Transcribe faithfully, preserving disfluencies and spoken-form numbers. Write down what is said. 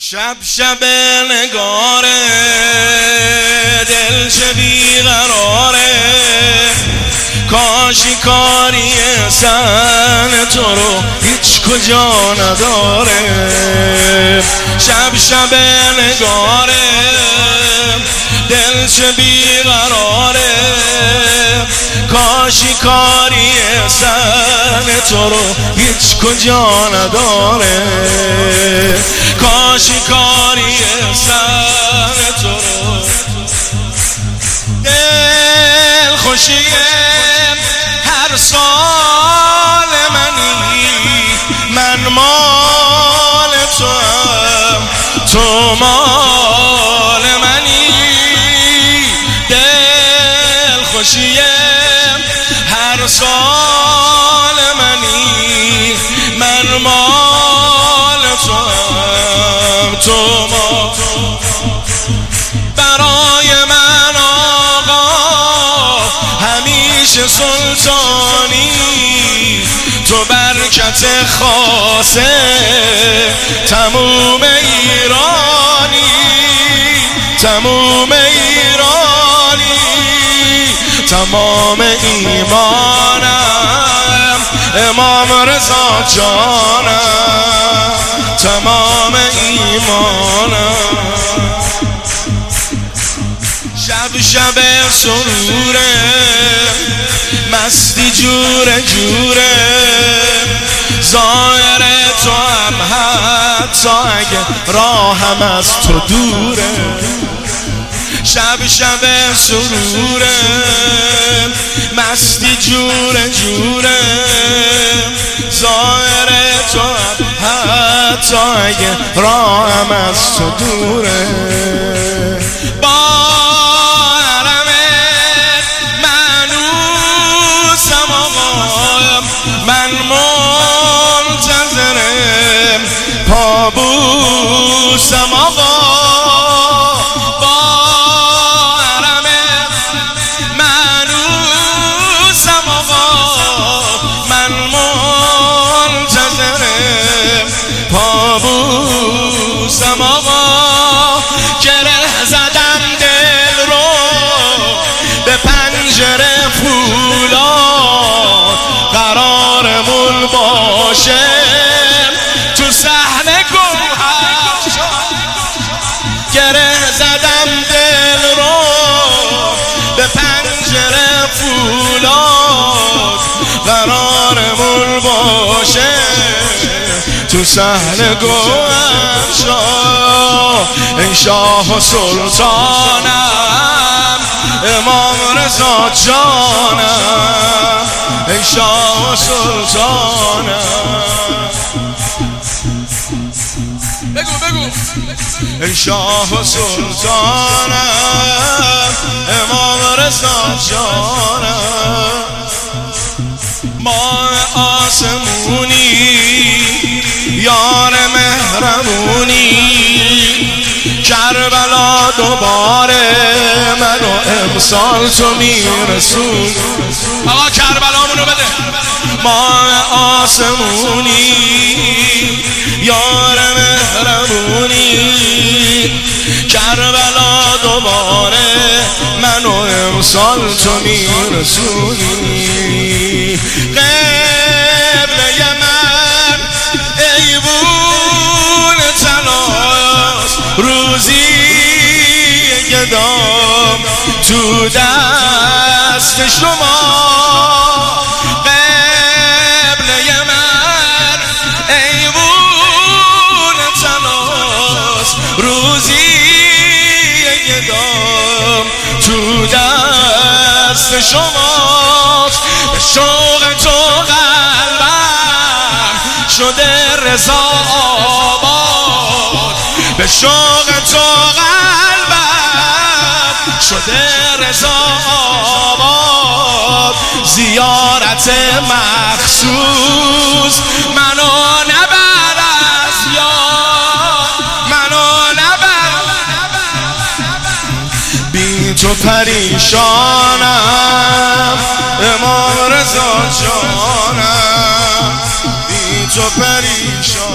شب شب نگاره دل چه بیقراره، کاشی کاری سن تو رو هیچ کجا نداره. شب شب نگاره دل چه بیقراره، کاشی کاری سن تو رو هیچ کجا نداره. کاشی کاری سن تو رو دل خوشی هر سال منی، من مال تو هم تو مال منی. دل خوشی هر سال منی، من مال تو هم تو مال. برای من آقا همیشه سلطانی، تو برکت خاصه تموم ایرانی، تموم ایرانی. تمام ایمانم امام رضا جانم، تمام ایمانم. شب شب سروره مستی جوره جوره، ظاهر تو هم حتی اگه راهم از تو دوره. شب شب سروره مستی جوره جوره، ظاهر تو هم حتی اگه راهم از تو دوره. من منتظرم پابوسم آقا، با حرم منوسم آقا. من منتظرم پابوسم آقا. گره زدم دل رو به پنجره فولاد، قرارمون باشه تو صحنه گوهر. گره زدم دل رو به پنجره فولاد، قرارمون باشه تو صحنه گوهر. شاه ای شاه و سلطانم امام رضا جانم، ای شاه و سلطانم. بگو بگو ای شاه و سلطانم امام رضا جانم. ما آسمونی یار مهرمونی، کربلا دوباره منو امسال تو میرسون. آقا کربلامونو بده. ما آسمونی یار مهرمونی، کربلا دوباره منو امسال تو میرسونی. قبله من ایوون تلاس، روزی گدام تو دست شما. قبله من ایوون تلاس، روزی گدام تو دست شماست. به شوق تو قلبم شده رضا آباد، به شوق تو قلبم شده رضا آباد. زیارت مخصوص منو نبر از یاد، منو نبر بی تو پریشانم امام رضا جانم، بی تو پریشانم.